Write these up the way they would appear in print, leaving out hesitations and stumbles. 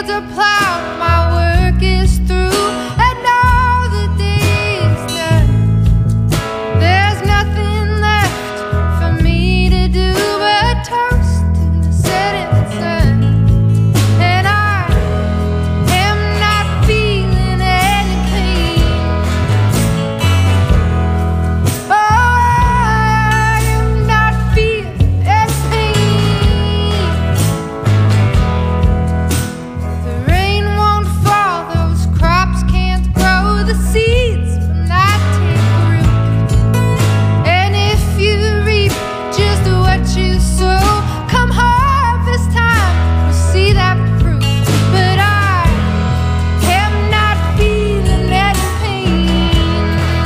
are plowed, my work is through, and all the day is done. There's nothing left for me to do but toast to the setting sun. And I am not feeling any pain. Oh, I am not feeling any pain. The rain won't fall, those crops can't grow, the seeds will not take root. And if you reap just what you sow, come harvest time, we'll see that fruit. But I am not feeling any pain.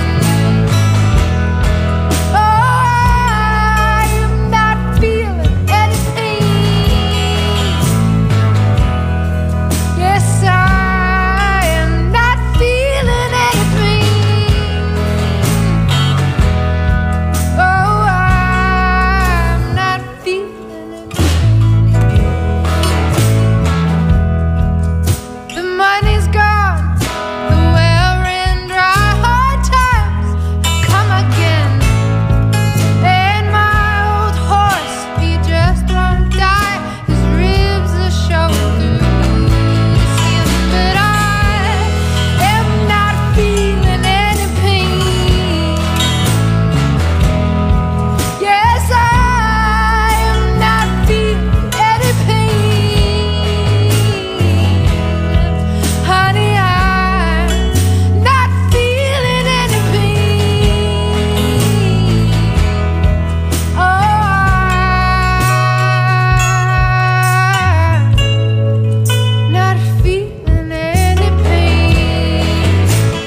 Oh, I am not feeling any pain. Yes, I am not feeling any pain. Oh, I'm not feeling any pain. The money's gone, the well ran dry, hard times have come again. And my old horse, he just won't die, his ribs are showing through the skin. But I am not feeling any pain. Yes, I am not feeling any pain. Honey, I'm not feeling any pain. Oh, I'm not feeling any pain.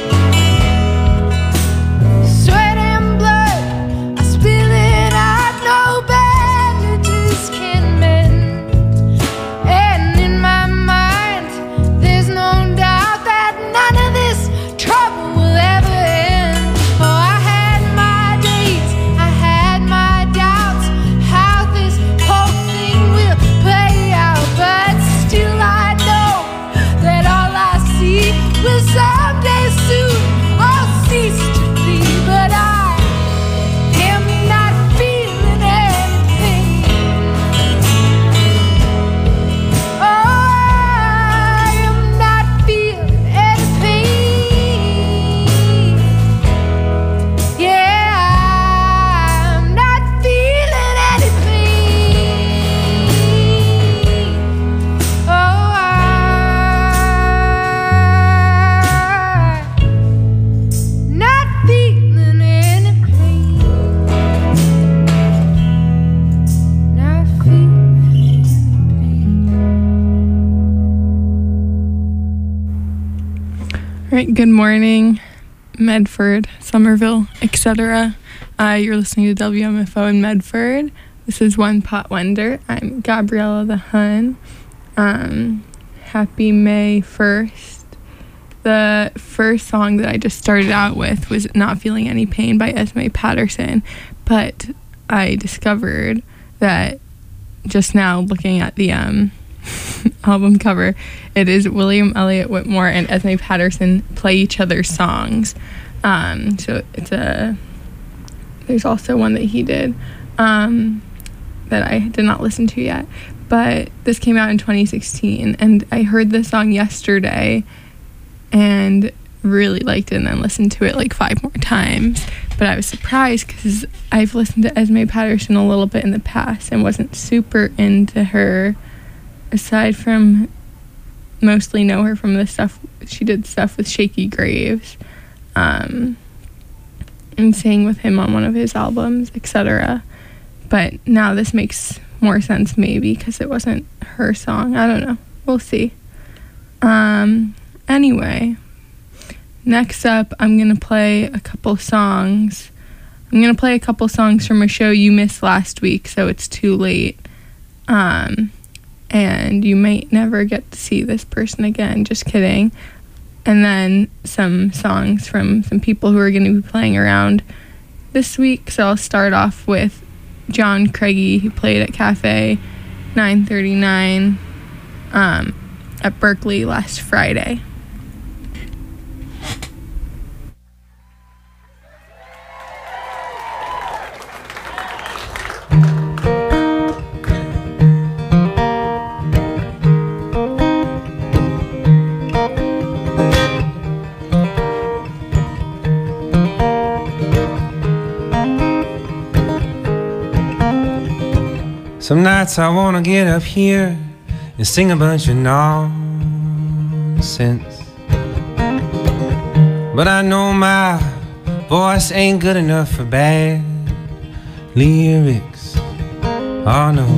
Sweat and blood are spilling out, no bandages can mend. And in my mind, there's no doubt that none of this trouble will ever end. Oh, I had my days, I had my doubts, how this whole thing will play out. But still I know that all I see will someday soon all cease to be. But I am not feeling any pain. Oh, I am not feeling any pain. Yeah, I'm not feeling any pain. Oh, I'm not feeling any pain. Not feeling any pain. All right, good morning, Medford, Somerville, etc. You're listening to WMFO in Medford. This is One Pot Wonder. I'm Gabriella the Hun. Happy May 1st. The first song that I just started out with was Not Feeling Any Pain by Esme Patterson, but I discovered that just now looking at the album cover, it is William Elliott Whitmore and Esme Patterson play each other's songs. So it's there's also one that he did that I did not listen to yet, but this came out in 2016, and I heard this song yesterday and really liked it, and then listened to it like 5 more times. But I was surprised because I've listened to Esme Patterson a little bit in the past and wasn't super into her, aside from mostly know her from the stuff she did stuff with Shaky Graves, and sang with him on one of his albums, etc. But now this makes more sense, maybe because it wasn't her song. I don't know, we'll see. Anyway, next up I'm gonna play a couple songs. I'm gonna play a couple songs from a show you missed last week, so it's too late, and you might never get to see this person again. Just kidding. And then some songs from some people who are going to be playing around this week. So I'll start off with John Craigie, who played at Cafe 939 at Berkeley last Friday. Some nights I wanna get up here and sing a bunch of nonsense, but I know my voice ain't good enough for bad lyrics. Oh no.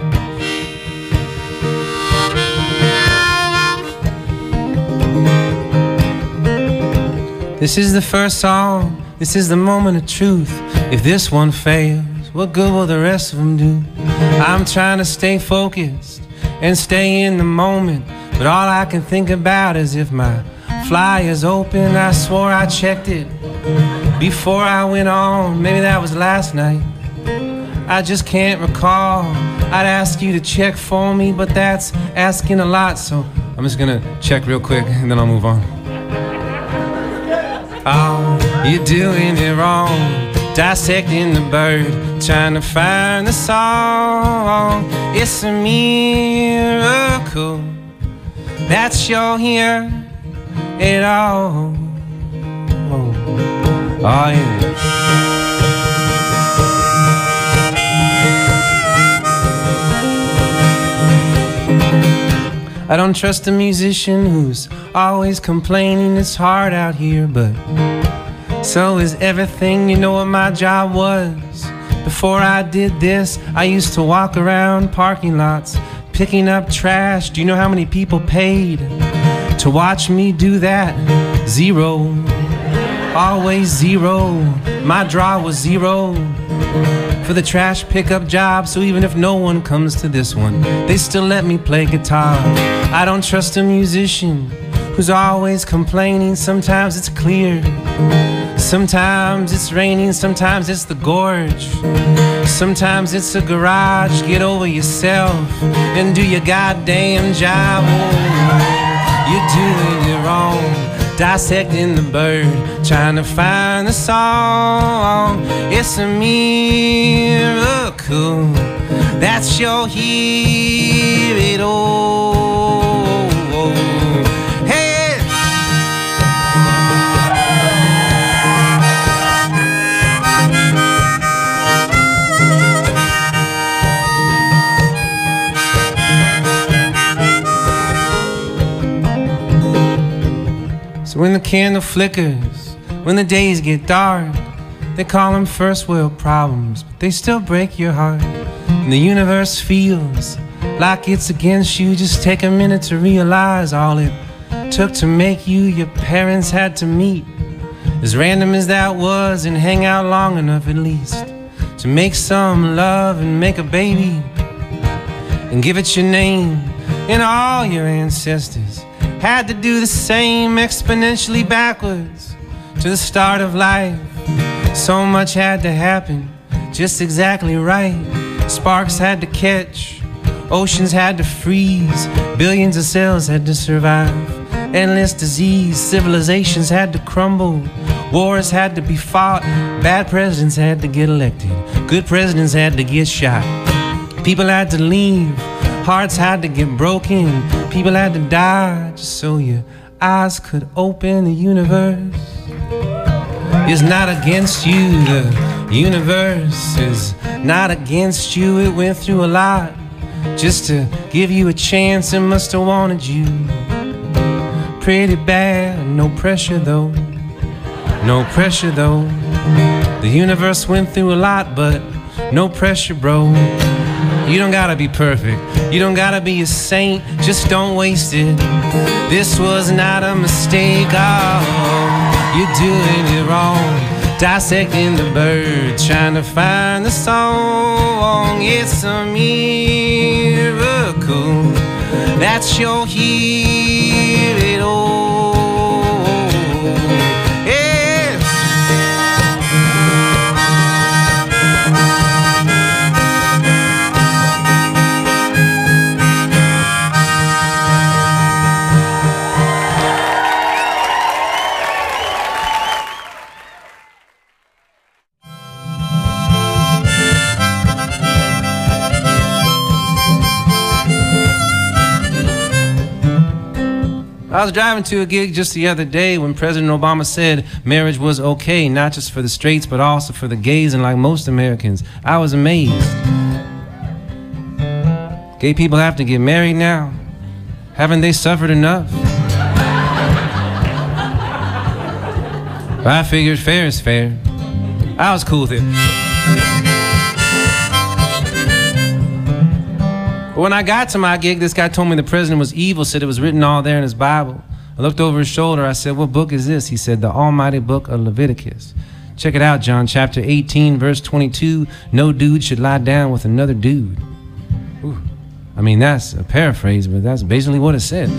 This is the first song, this is the moment of truth. If this one fails, what good will the rest of them do? I'm trying to stay focused and stay in the moment, but all I can think about is if my flyer's open. I swore I checked it before I went on. Maybe that was last night, I just can't recall. I'd ask you to check for me, but that's asking a lot, so I'm just gonna check real quick and then I'll move on. Oh, you're doing it wrong, dissecting the bird, trying to find the song. It's a miracle that you're here at all. Oh yeah. I don't trust a musician who's always complaining it's hard out here, but so is everything. You know what my job was? Before I did this, I used to walk around parking lots picking up trash. Do you know how many people paid to watch me do that? Zero. Always zero. My draw was zero for the trash pickup job, so even if no one comes to this one, they still let me play guitar. I don't trust a musician who's always complaining. Sometimes it's clear, sometimes it's raining, sometimes it's the gorge, sometimes it's a garage. Get over yourself and do your goddamn job. Oh, you're doing it wrong, dissecting the bird, trying to find the song. It's a miracle that you're here at all. Hey. So when the candle flickers, when the days get dark, they call them first world problems, but they still break your heart. And the universe feels like it's against you. Just take a minute to realize all it took to make you your parents had to meet, as random as that was, and hang out long enough at least to make some love and make a baby and give it your name. And all your ancestors had to do the same, exponentially backwards to the start of life. So much had to happen just exactly right. Sparks had to catch, oceans had to freeze, billions of cells had to survive, endless disease, civilizations had to crumble, wars had to be fought, bad presidents had to get elected, good presidents had to get shot, people had to leave, hearts had to get broken, people had to die just so your eyes could open. The universe is not against you, the universe is not against you. It went through a lot just to give you a chance. It must have wanted you pretty bad. No pressure though, no pressure though. The universe went through a lot, but no pressure, bro. You don't gotta be perfect, you don't gotta be a saint, just don't waste it. This was not a mistake. Oh, you're doing it wrong, dissecting the bird, trying to find the song. It's a miracle that you're here at all. I was driving to a gig just the other day when President Obama said marriage was okay, not just for the straights, but also for the gays, and like most Americans, I was amazed. Gay people have to get married now. Haven't they suffered enough? I figured fair is fair. I was cool with it. But when I got to my gig, this guy told me the president was evil, said it was written all there in his Bible. I looked over his shoulder. I said, "What book is this?" He said, "The almighty book of Leviticus. Check it out, John chapter 18, verse 22. No dude should lie down with another dude." Ooh. I mean, that's a paraphrase, but that's basically what it said.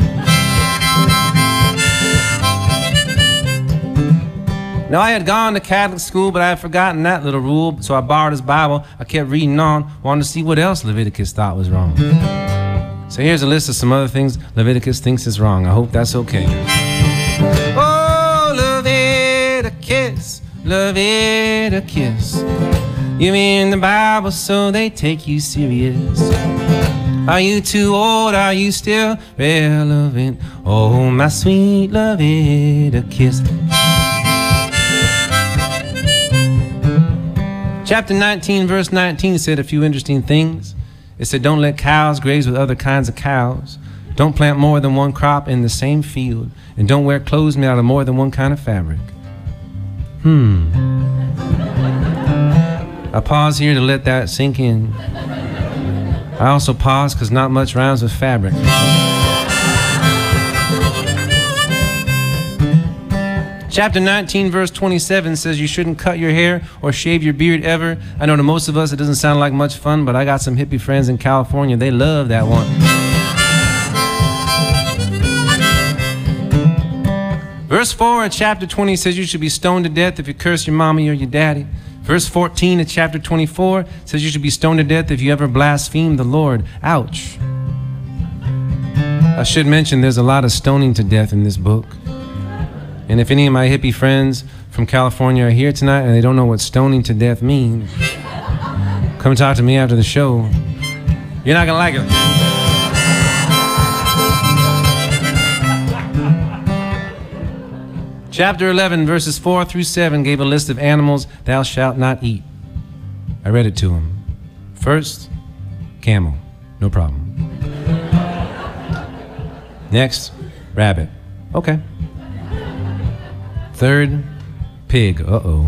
Now, I had gone to Catholic school, but I had forgotten that little rule, so I borrowed his Bible. I kept reading on, wanted to see what else Leviticus thought was wrong. So here's a list of some other things Leviticus thinks is wrong. I hope that's okay. Oh, Leviticus, Leviticus. You're in the Bible, so they take you serious. Are you too old? Are you still relevant? Oh, my sweet Leviticus. Chapter 19, verse 19 said a few interesting things. It said, don't let cows graze with other kinds of cows. Don't plant more than one crop in the same field. And don't wear clothes made out of more than one kind of fabric. I pause here to let that sink in. I also pause because not much rhymes with fabric. Chapter 19, verse 27 says you shouldn't cut your hair or shave your beard ever. I know to most of us it doesn't sound like much fun, but I got some hippie friends in California. They love that one. Verse 4 of chapter 20 says you should be stoned to death if you curse your mommy or your daddy. Verse 14 of chapter 24 says you should be stoned to death if you ever blaspheme the Lord. Ouch. I should mention there's a lot of stoning to death in this book. And if any of my hippie friends from California are here tonight and they don't know what stoning to death means, come talk to me after the show. You're not gonna like it. Chapter 11, verses 4 through 7 gave a list of animals thou shalt not eat. I read it to him. First, camel. No problem. Next, rabbit. Okay. Third, pig. Uh-oh.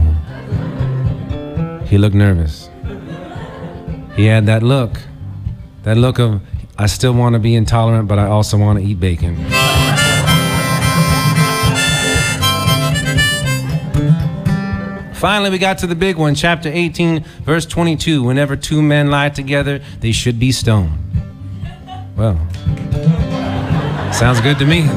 He looked nervous. He had that look of, I still want to be intolerant, but I also want to eat bacon. Finally, we got to the big one, chapter 18, verse 22. Whenever two men lie together, they should be stoned. Well, sounds good to me.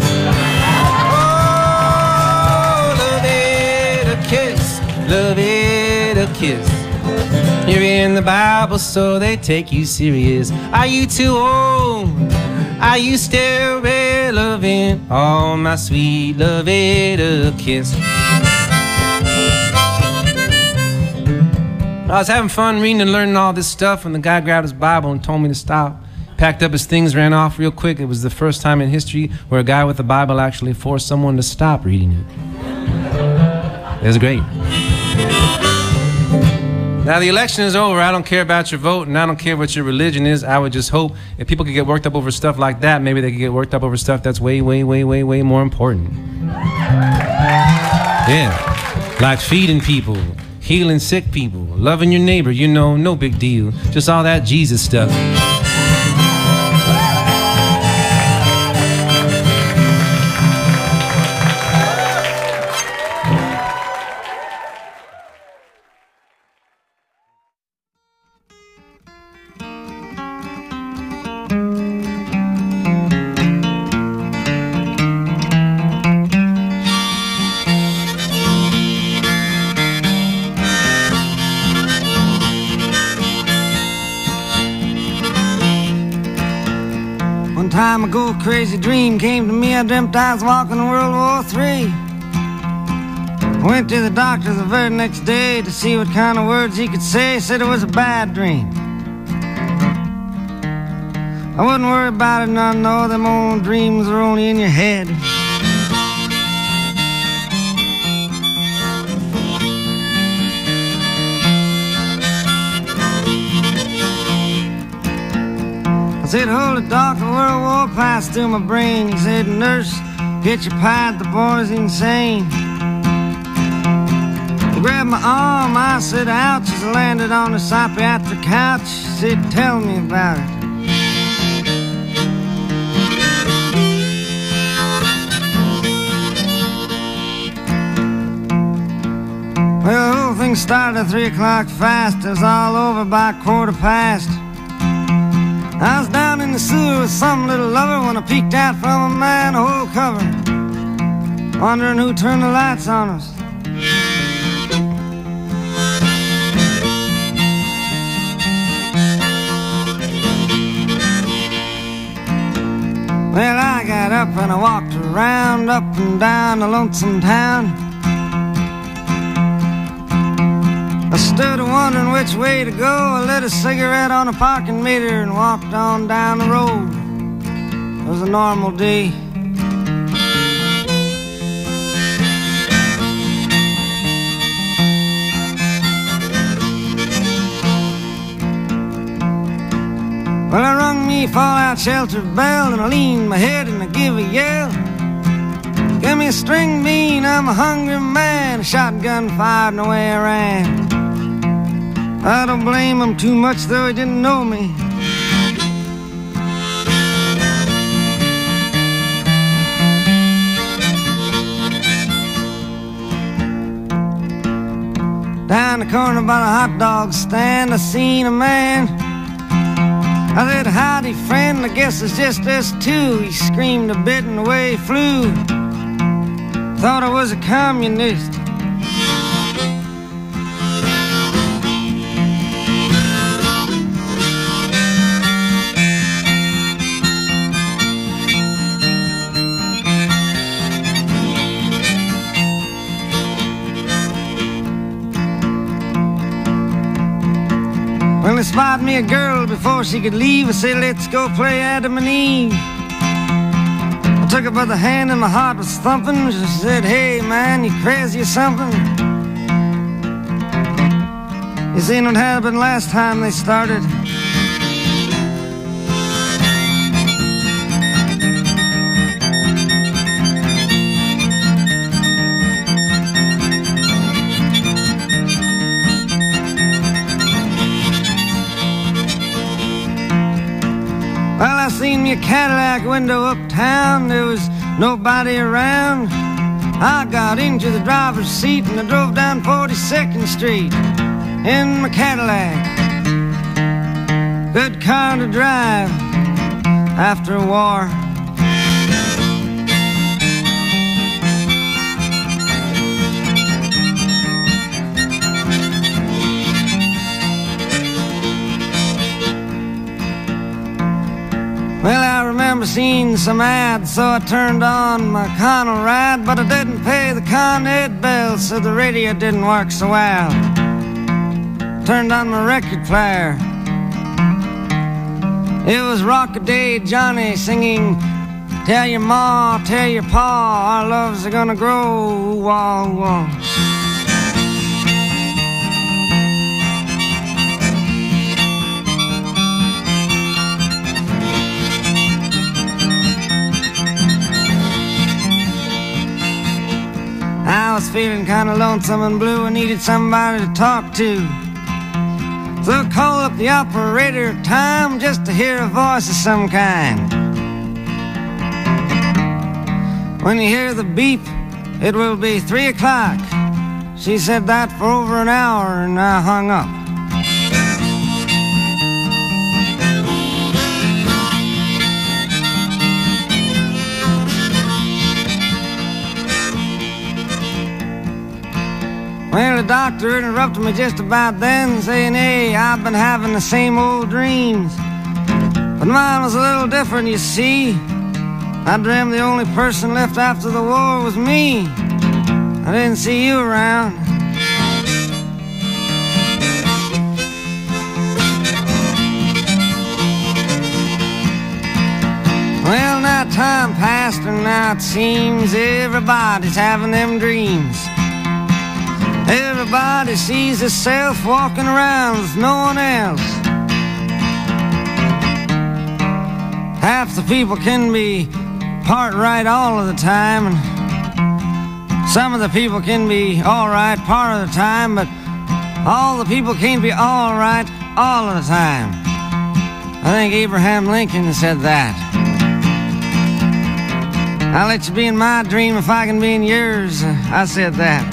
Leviticus. You're in the Bible, so they take you serious. Are you too old? Are you still relevant? Oh, my sweet Leviticus. I was having fun reading and learning all this stuff when the guy grabbed his Bible and told me to stop. Packed up his things, ran off real quick. It was the first time in history where a guy with the Bible actually forced someone to stop reading it. It was great. Now the election is over. I don't care about your vote, and I don't care what your religion is. I would just hope if people could get worked up over stuff like that, maybe they could get worked up over stuff that's way, way, way, way, way more important. Yeah, like feeding people, healing sick people, loving your neighbor, you know, no big deal. Just all that Jesus stuff. Time ago, a crazy dream came to me. I dreamt I was walking in World War III. I went to the doctor the very next day to see what kind of words he could say. Said it was a bad dream. I wouldn't worry about it none, no, them old dreams are only in your head. said, hold it, doc, the World War passed through my brain. He said, nurse, get your pad, the boy's insane. He grabbed my arm, I said, ouch, as I landed on the psychiatric couch. He said, tell me about it. Well, the whole thing started at 3 o'clock fast. It was all over by 1:15. I was down in the sewer with some little lover when I peeked out from a manhole cover, wondering who turned the lights on us. Well, I got up and I walked around, up and down the lonesome town. I stood wondering which way to go. I lit a cigarette on a parking meter and walked on down the road. It was a normal day. Well, I rung me fallout shelter bell and I leaned my head and I give a yell. Give me a string bean, I'm a hungry man. A shotgun fired and away I ran. I don't blame him too much, though he didn't know me. Down the corner by the hot dog stand, I seen a man. I said, howdy, friend, I guess it's just us two. He screamed a bit and away he flew. Thought I was a communist. Well, they spotted me a girl before she could leave. I said, let's go play Adam and Eve. I took her by the hand and my heart was thumping. She said, hey, man, you crazy or something? You seen what happened last time they started? Well, I seen me a Cadillac window uptown. There was nobody around. I got into the driver's seat and I drove down 42nd Street in my Cadillac. Good car to drive after a war. Well, I remember seeing some ads, so I turned on my Connell ride, but I didn't pay the Con Ed bill, so the radio didn't work so well. Turned on my record player. It was Rock-a-Day Johnny singing, tell your ma, tell your pa, our loves are gonna grow, wah, wah. I was feeling kind of lonesome and blue. I needed somebody to talk to. So I called up the operator of time just to hear a voice of some kind. When you hear the beep, it will be 3 o'clock. She said that for over an hour and I hung up. Well, the doctor interrupted me just about then, saying, hey, I've been having the same old dreams. But mine was a little different, you see. I dreamed the only person left after the war was me. I didn't see you around. Well, now time passed and now it seems everybody's having them dreams. Everybody sees herself walking around with no one else. half the people can be part right all of the time, and some of the people can be all right part of the time, but all the people can't be all right all of the time. I think Abraham Lincoln said that. I'll let you be in my dream if I can be in yours. I said that.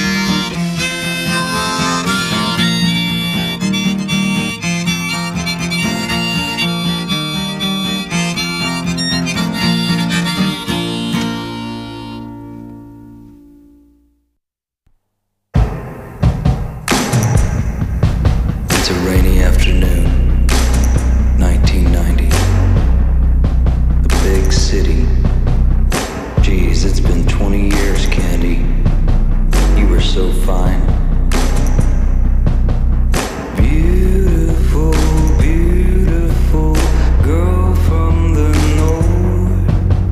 It's a rainy afternoon, 1990. The big city. Geez, it's been 20 years, Candy. You were so fine. Beautiful, beautiful girl from the north.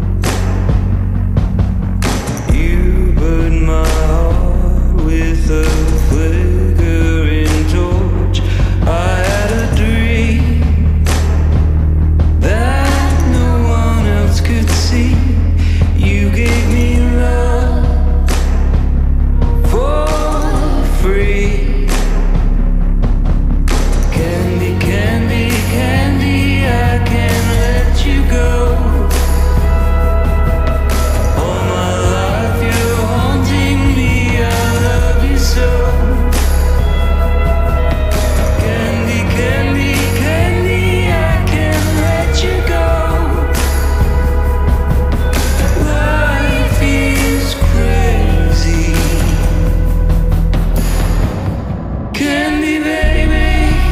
You burned my heart with a flickering torch. I had a dream that no one else could see. You gave me love for free. Candy, candy, candy, I can't let you go. All my life you're haunting me, I love you so. Candy, candy, candy, I can't let you go. Life is crazy. Candy, baby.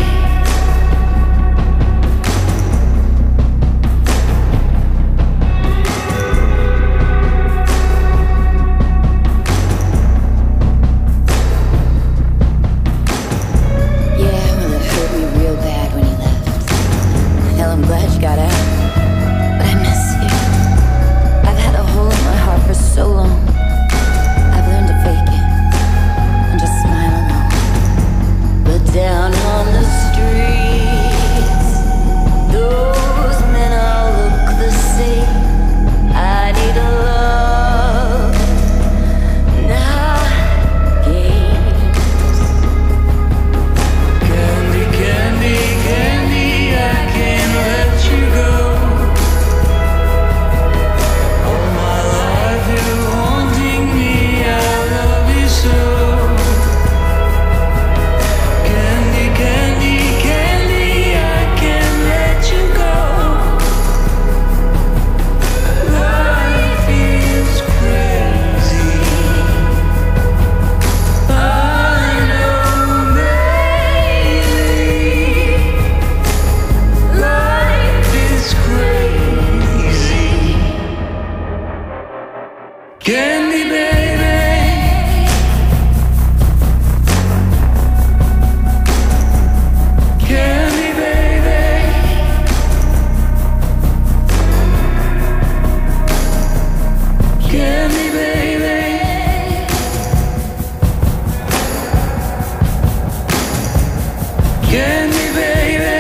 Yeah, well, it hurt me real bad when you left. Hell, I'm glad you got out. But I miss you. I've had a hole in my heart for so long. I've learned to fake it and just smile alone. But down on the streets, those men all look the same. I need a love, not games. Candy, candy, candy, I can't let you go. All my life you're haunting me, I love you so. Candy, candy, candy, I can't let you go. Life is crazy. I know, baby. Life is crazy. Candy, baby. Candy, baby. Candy, baby. Candy, baby.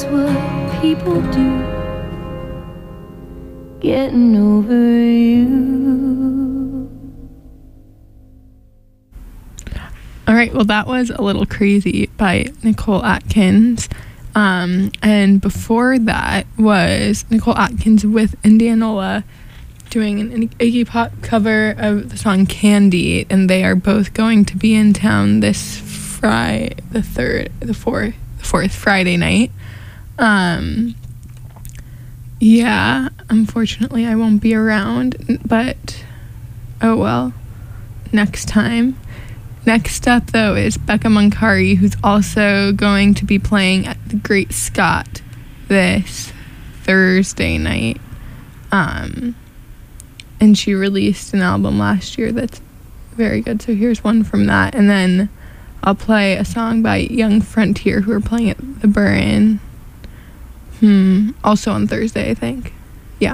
that's what people do. Getting over you. All right, well, that was A Little Crazy by Nicole Atkins. And before that was Nicole Atkins with Indianola doing an Iggy Pop cover of the song Candy, and they are both going to be in town this fourth Friday night. Yeah, unfortunately I won't be around, but oh well, next time. Next up, though, is Becca Munkari, who's also going to be playing at the Great Scott this Thursday night. And she released an album last year that's very good, so here's one from that. And then I'll play a song by Young Frontier, who are playing at the Burren. Also on Thursday, I think. Yeah.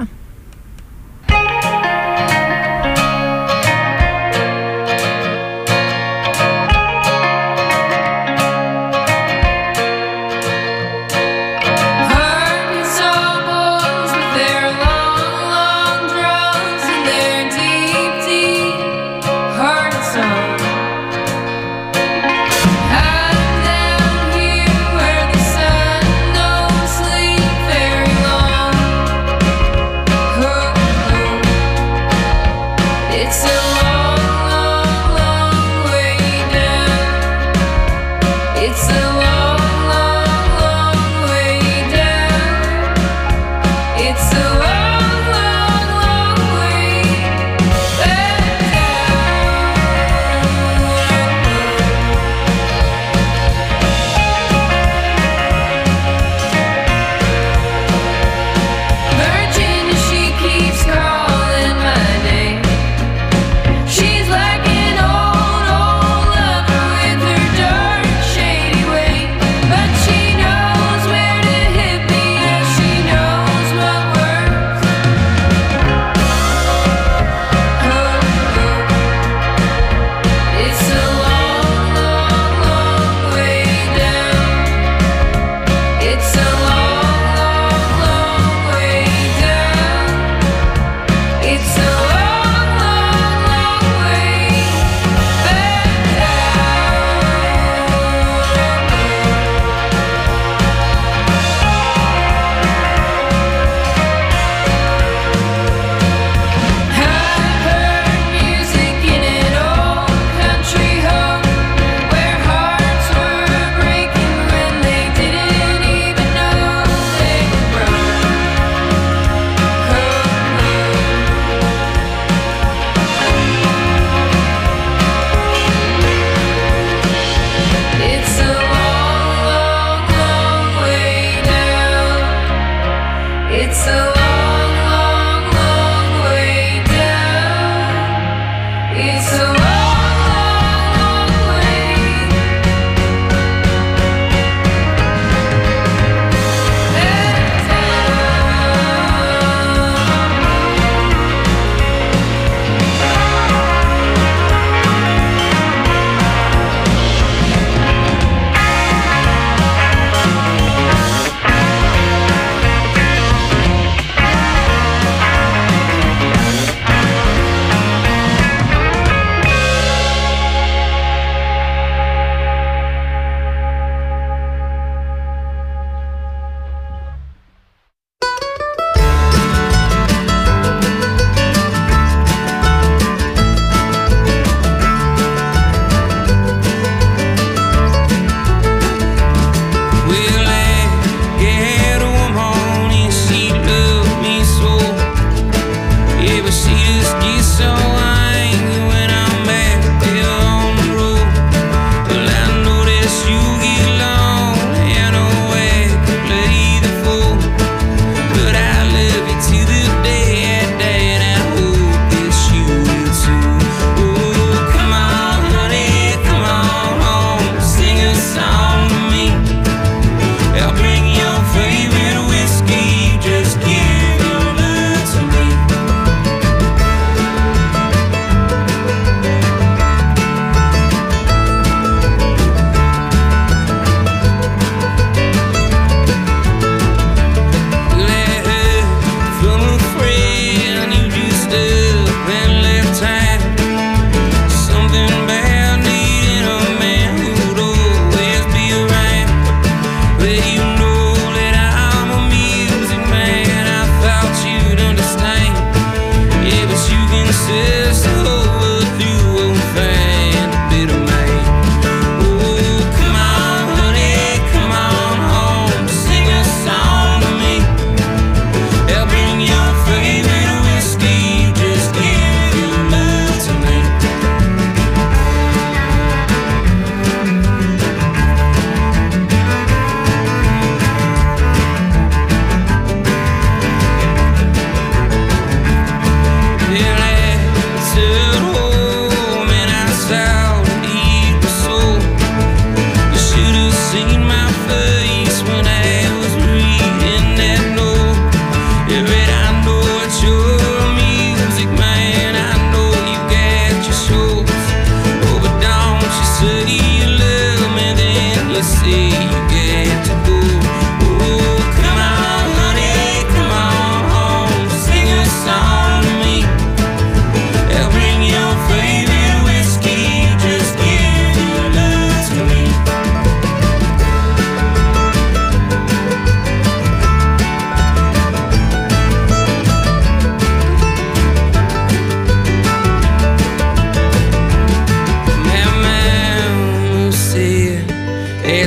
Very long.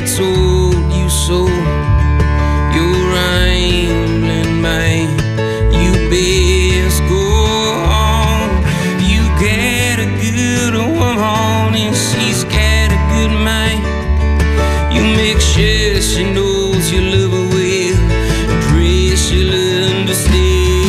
that told you so. You're rambling, man. You best go on. You got a good woman and she's got a good man. You make sure she knows you love her well. Pray she'll understand.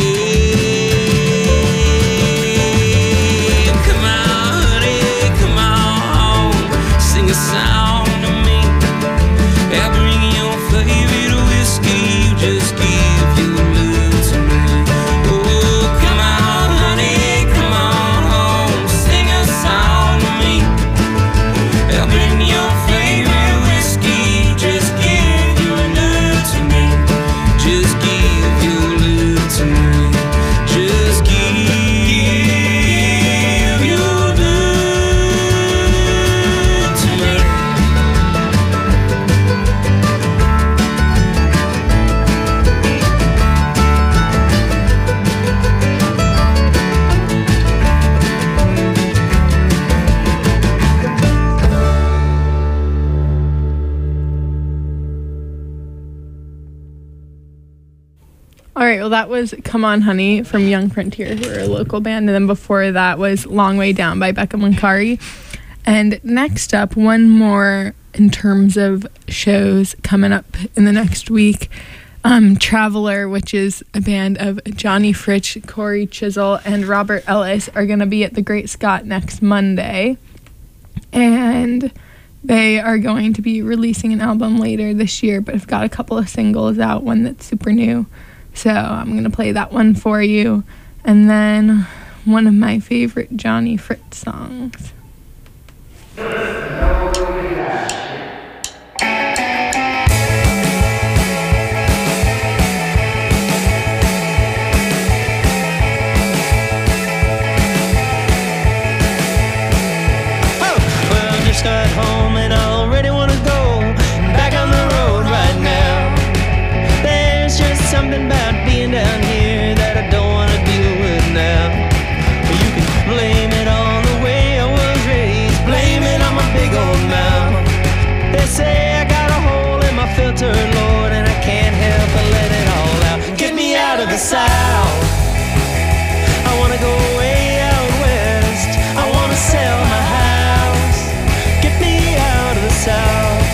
Come on, honey, come on, sing a song to me. I'll bring your favorite whiskey. You just give your love to me. Oh, come on, honey, come on, sing a song to me. I'll bring your favorite whiskey. Just give your love to me. Just give your love to me. Just give your love to me. All right, well, that was Come On Honey from Young Frontier, who are a local band. And then before that was Long Way Down by Becca Mankari. And next up, one more in terms of shows coming up in the next week. Traveler, which is a band of Johnny Fritsch, Corey Chisel, and Robert Ellis, are going to be at the Great Scott next Monday. And they are going to be releasing an album later this year, but have got a couple of singles out, one that's super new. So I'm going to play that one for you. And then one of my favorite Johnny Fritsch songs. Well, I just got home and I already want to go back on the road right now. There's just something about being down here that I don't want to deal with now. You can blame it on the way I was raised, blame it on my big old mouth. They say I got a hole in my filter, Lord, and I can't help but let it all out. Get me out of the South. I want to go way out west. I want to sell my house. Get me out of the South.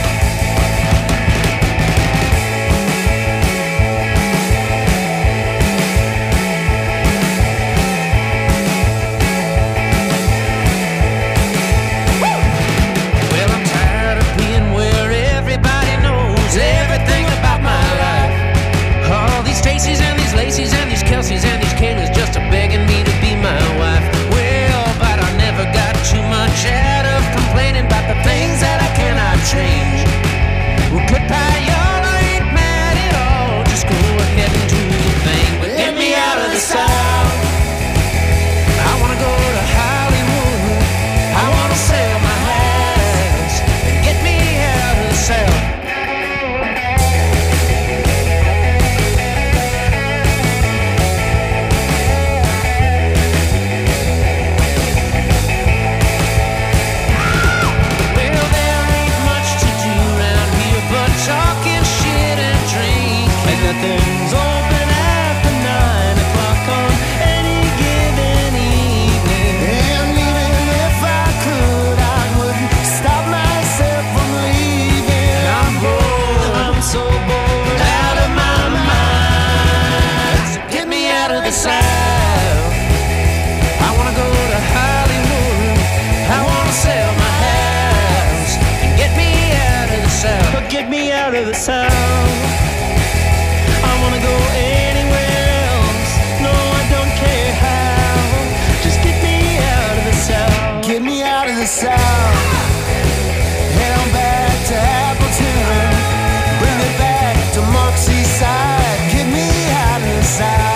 Well, I'm tired of being where everybody knows everything about my life. All these Stacys and these Lacys and these Kelseys and these Kaylas just a begging me to be my wife. Well, but I never got too much out of complaining about the things that I cannot change. Well, goodbye, y'all, I ain't mad at all. Just go ahead and do the thing, but get me out of the South. I wanna go to Hollywood. I wanna sell my house and get me out of the South. Well, there ain't much to do around here but talking shit and drink. And nothing's open after 9 o'clock on any given evening. And even if I could, I wouldn't stop myself from leaving. I'm bored, I'm so bored, out of my mind. So get me out of the South. I wanna go to Hollywood. I wanna sell my house and get me out of the South. But get me out of the South. I wanna go anywhere else. No, I don't care how. Just get me out of the South. Get me out of the South. Head on back to Appleton. Bring me back to Moxie side. Get me out of the South.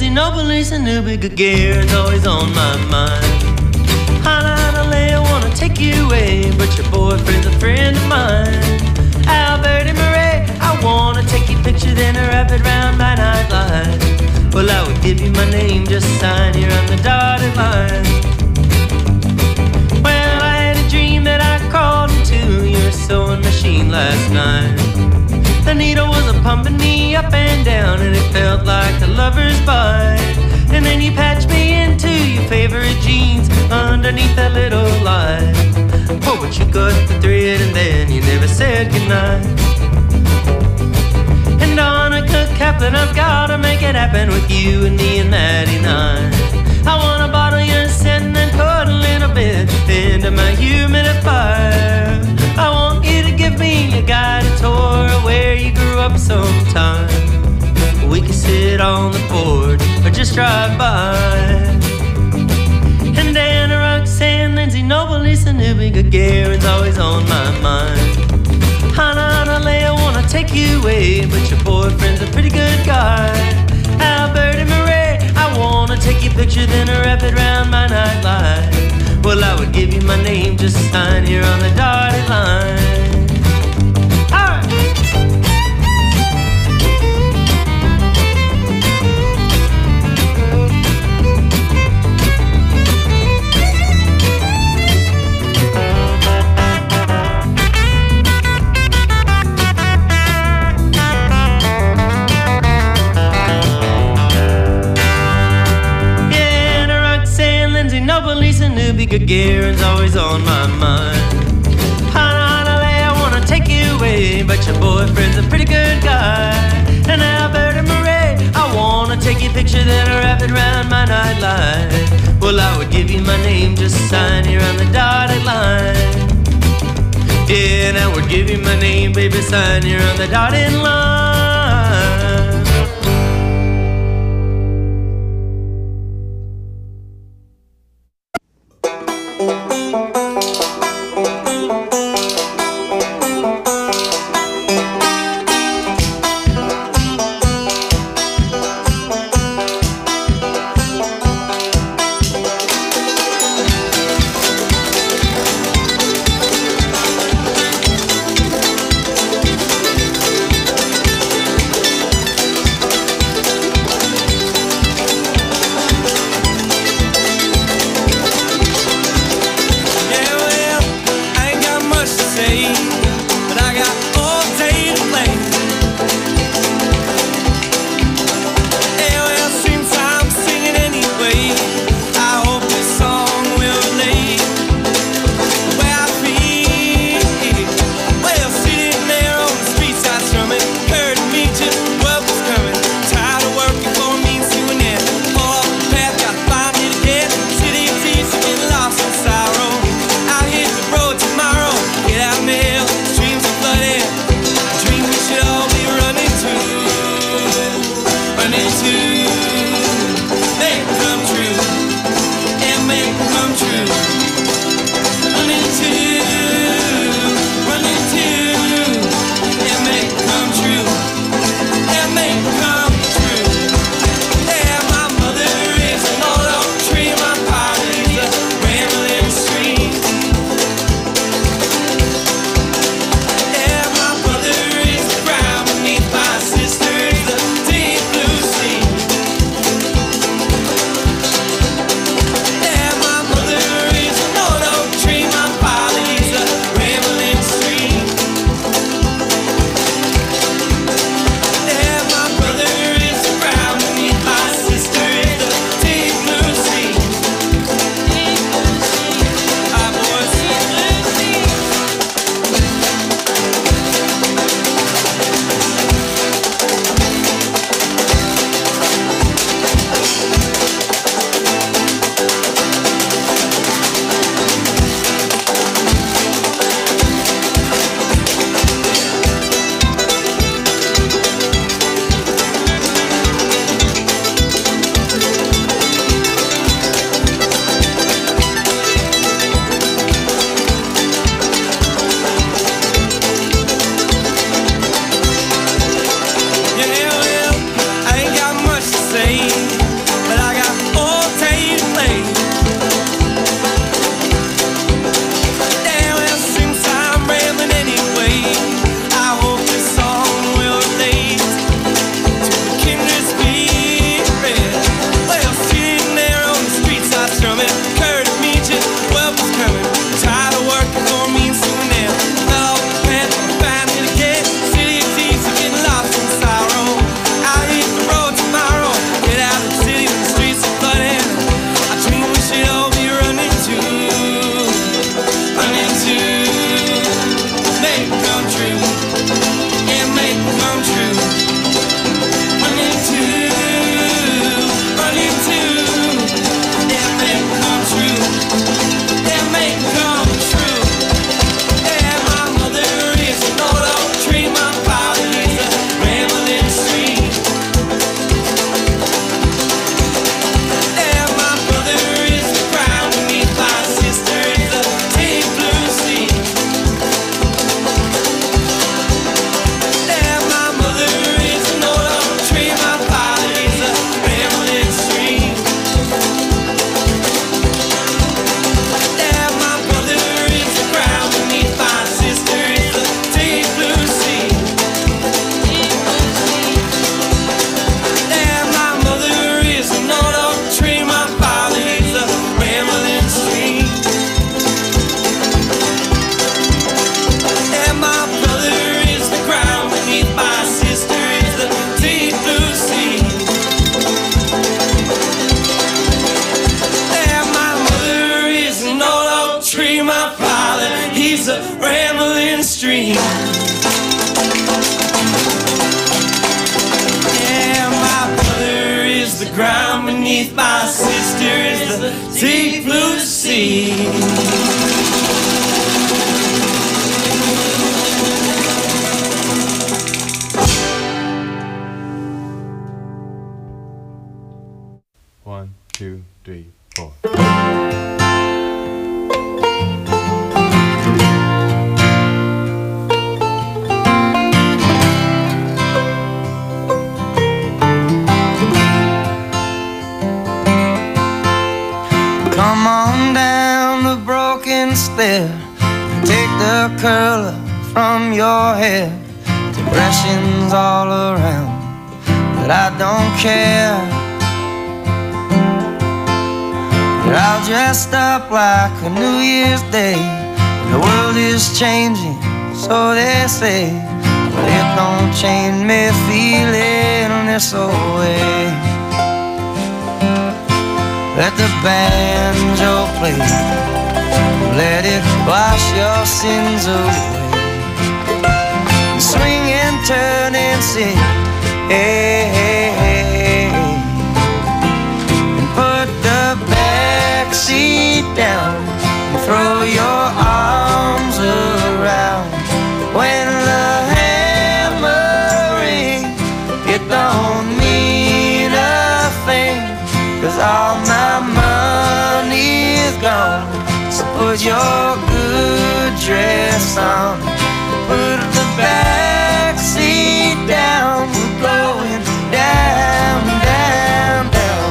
Lindsay Noble, Lisa Newby, Gagarin's always on my mind. Honolulu, I wanna take you away, but your boyfriend's a friend of mine. Albert and Murray, I wanna take your picture, then wrap it round my nightlight. Well, I would give you my name, just sign here on the dotted line. Well, I had a dream that I crawled into your sewing machine last night. The needle was pumping me up and down, and it felt like a lover's bite. And then you patched me into your favorite jeans underneath that little light. Oh, but you cut the thread and then you never said goodnight. And Annika Kaplan, I've gotta make it happen with you and me and Maddie Nine. I wanna bottle your scent and put a little bit into my humidifier. I want you to give me a guided tour of where you grew up sometime. We can sit on the porch or just drive by. And Anna, Roxanne, Lindsay Noble, Lisa Newby, Gagarin's always on my mind. Honolulu, I wanna take you away, but your boyfriend's a pretty good guy. Albert and Murray, I wanna take your picture, then wrap it round my nightlight. Well, I would give you my name, just sign here on the dotted line. All right. Gagarin's always on my mind. Honolulu, I wanna take you away, but your boyfriend's a pretty good guy. And Albert and Murray, I wanna take your picture, then wrap it round my nightlight. Well, I would give you my name, just sign here on the dotted line. Yeah, and I would give you my name, baby, sign here on the dotted line. beneath my sister is the deep blue sea. One, two, three, four. Come on down the broken stair, take the curler from your hair. Depression's all around, but I don't care. You're all dressed up like a New Year's Day, and the world is changing, so they say. But it don't change me feeling this way. Let the banjo play, let it wash your sins away. Swing and turn and sing, hey, hey, hey. And put the back seat down and throw your arms around. When the hammer rings, it don't mean a thing, 'cause all my money's gone. So put your good dress on, put the back seat down. We're going down, down, down.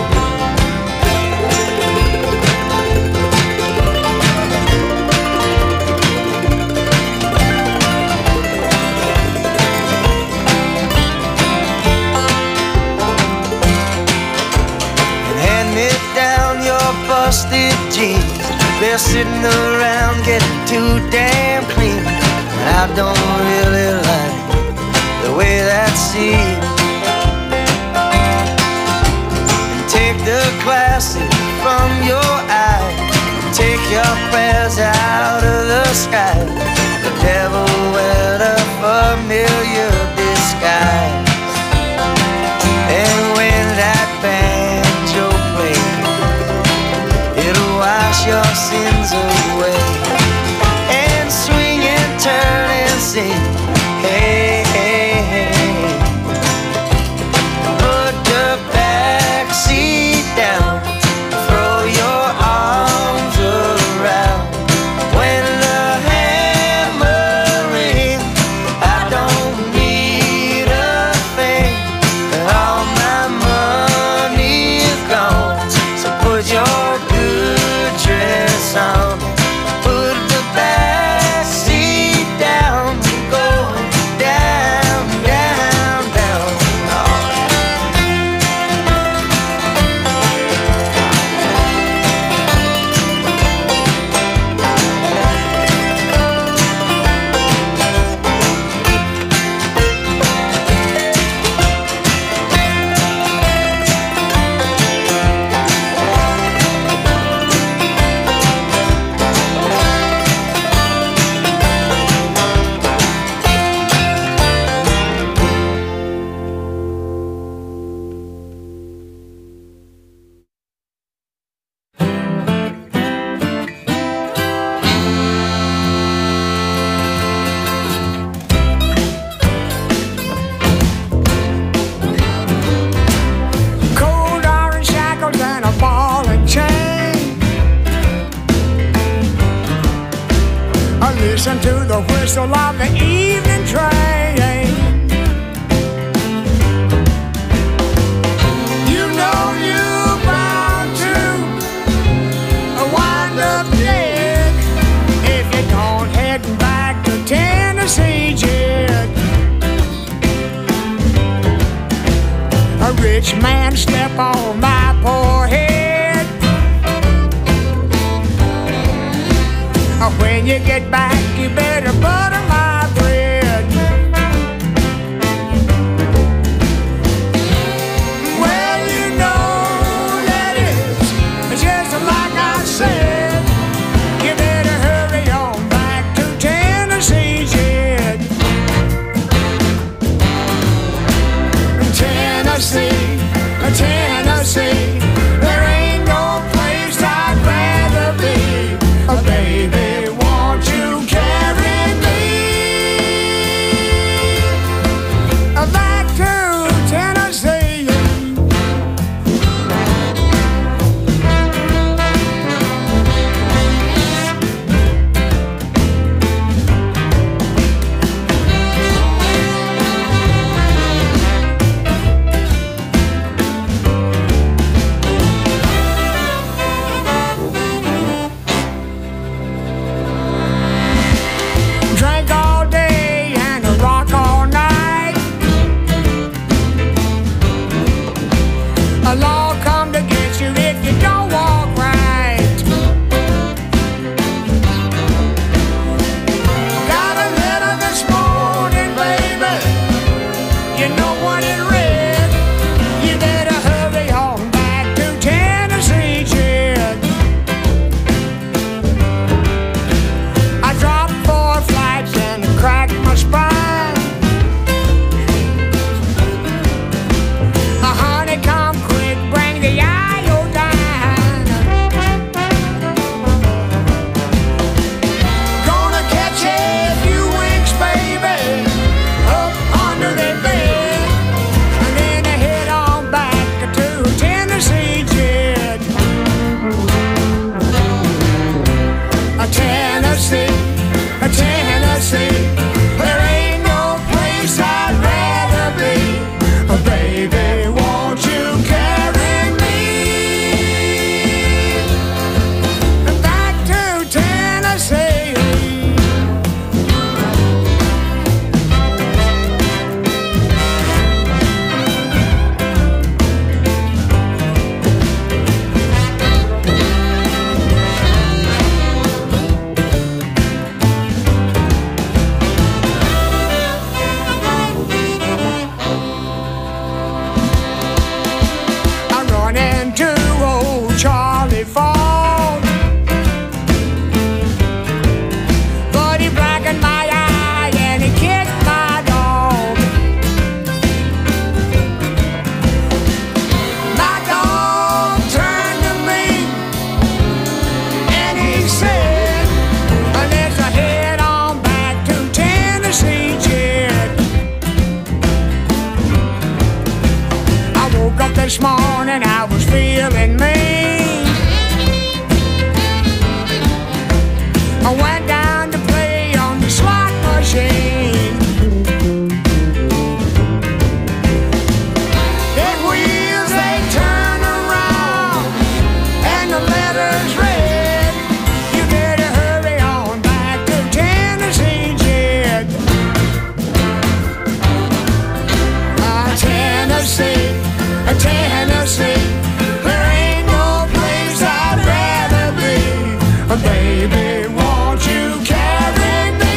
And hand me down your busted jeans. They're sitting around getting too damn clean. I don't really like the way that seems. And take the glasses from your eyes, take your prayers out of the sky. The devil wear a familiar disguise. And when that banjo plays, it'll wash your sins away. And swing and turn and sing, hey, hey, hey. Put the back seat down, throw your arms around. When the hammer rings, I don't need a thing, all my money is gone. So put your good dress on, put the back seat down. We're going down, down, down. Cold orange shackles and a ball and chain. I listen to the whistle of the evening train. You know you're bound to wind up dead if you don't head back to Tennessee jet. A rich man step on my poor head. When you get back, you better butter my bread. Well, you know that it's just like I said. You better hurry on back to Tennessee jet. Tennessee, Tennessee. this morning I was feeling mean. I went down to play on the slot machine. Dead wheels, they turn around, and the letters read, you better hurry on back to Tennessee, Jed. Tennessee, Tennessee, there ain't no place I'd rather be. Baby, won't you carry me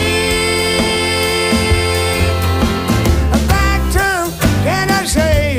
back to Tennessee?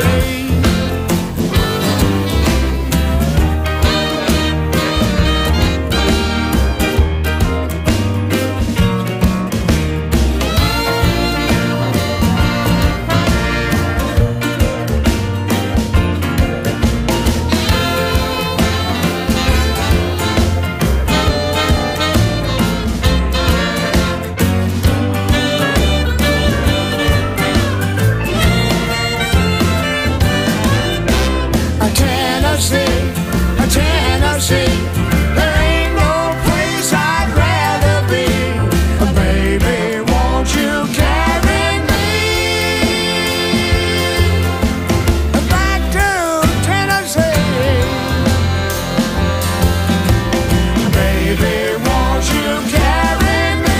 Tennessee, there ain't no place I'd rather be. Baby, won't you carry me back to Tennessee? Baby, won't you carry me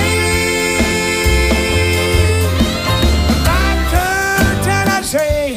back to Tennessee?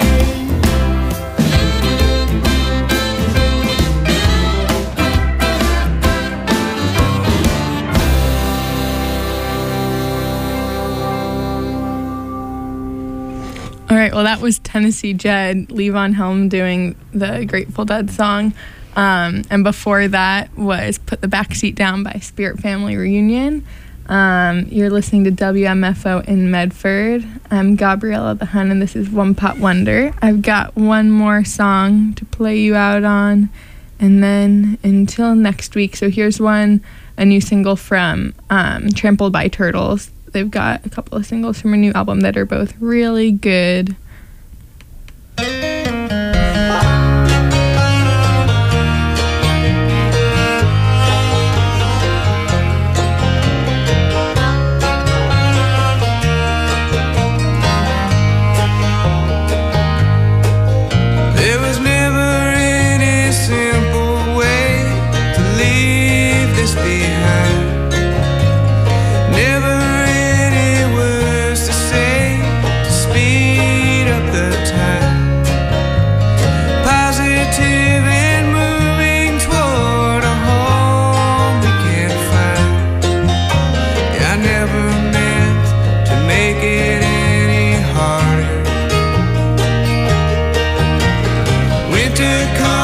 All right, well, that was Tennessee Jed, Levon Helm doing the Grateful Dead song. And before that was Put the Backseat Down by Spirit Family Reunion. You're listening to WMFO in Medford. I'm Gabriella the Hun, and this is One Pot Wonder. I've got one more song to play you out on, and then until next week. So here's a new single from Trampled by Turtles. They've got a couple of singles from a new album that are both really good. There was never any simple way to leave this behind. Never any words to say to speed up the time. Positive and moving toward a home we can't find. Yeah, I never meant to make it any harder. Winter comes.